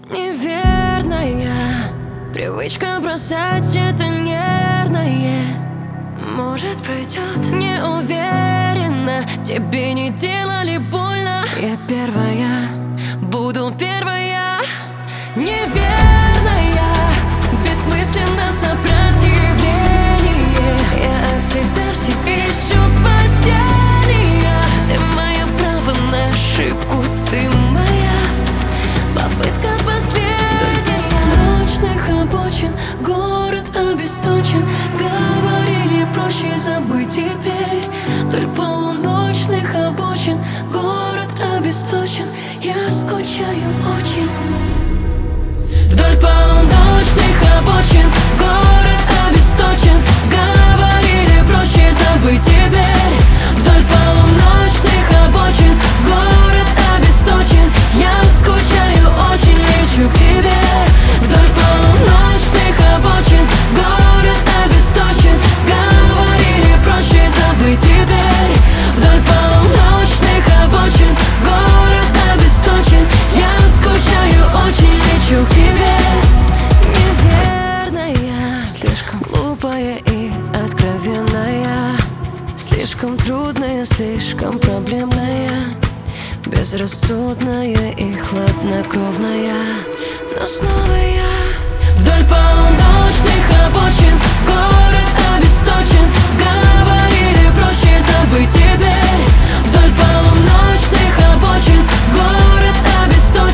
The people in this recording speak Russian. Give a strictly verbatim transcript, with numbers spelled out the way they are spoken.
Неверная привычка бросать это нервное. Может, пройдет. Не уверена, тебе не делали больно. Я первая, буду первая. Неверная, бессмысленно сопротивление. Я от тебя в тебе ищу спасения. Ты мое право на ошибку, ты моя попытка последняя. Ночных обочин, город обесточен. Говорили, проще забыть теперь. Вдоль полуночных обочин, город обесточен. Я скучаю очень. Вдоль полуночных обочин, город обесточен. Говорили, проще забыть теперь. Вдоль полуночных обочин, город обесточен. Я скучаю очень, лечу к тебе. Вдоль полуночных обочин, город обесточен. Говорили, проще забыть теперь. Вдоль полуночных обочин, город обесточен. Я скучаю очень, лечу к тебе. Неверная, слишком глупая и откровенная, слишком трудная, слишком проблемная, безрассудная и хладнокровная. Но снова я вдоль полуночных обочин, город обесточен. Говорили, проще забыть теперь. Вдоль полуночных обочин, город обесточен.